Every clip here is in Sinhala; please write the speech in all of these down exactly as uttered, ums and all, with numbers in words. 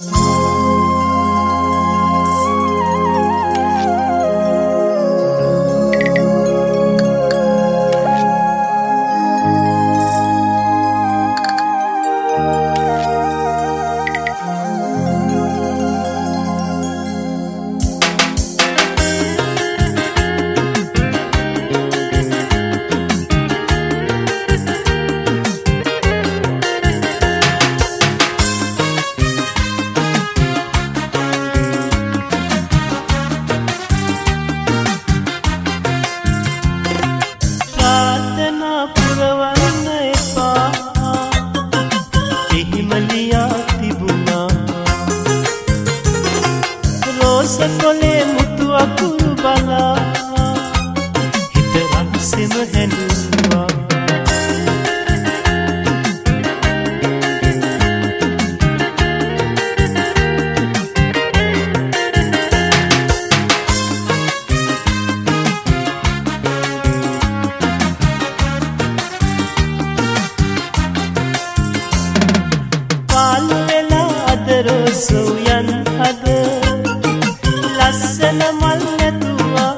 කොලේ මුතු අකුරු බලා හිත රහසෙම හැඬුවා පාළු වෙලා අද රෝසුයන් හද ලස්සන මල් නැතුවා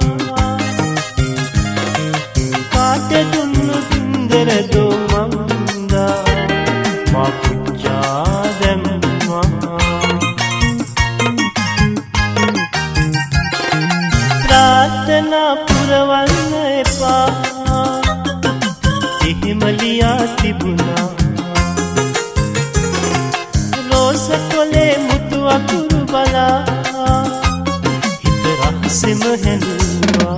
කාට දුන්නු පින්දර දොමන්දා මා පුච්චා දැම්මා ප්‍රාර්ථනා පුරවන්න එපා එහෙම ලියා තිබුණා රෝස කොලේ මුතු අකුරු බලා සිම හැඬුවා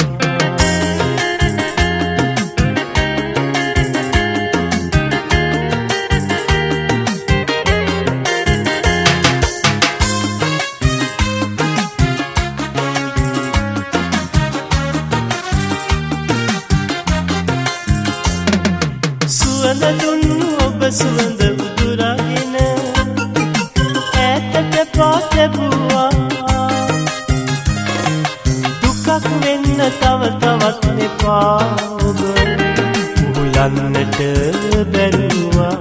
සුවඳ දුන්නු ඔබ සුවඳ උදුරාගෙන ඈතට පාතැබුවා වෙන්න තව තවත් එපා ඔබ උහුලන්නට බැරුවා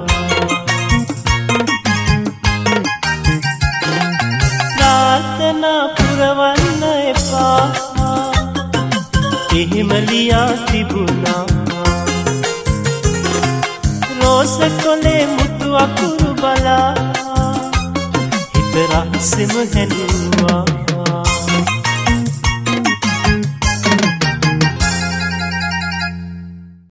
ප්‍රාර්ථනා පුරවන්න එපා එහෙම ලියා තිබුණා රෝස කොලේ මුතු අකුරු බලා හිත රහසෙම හැඬුවා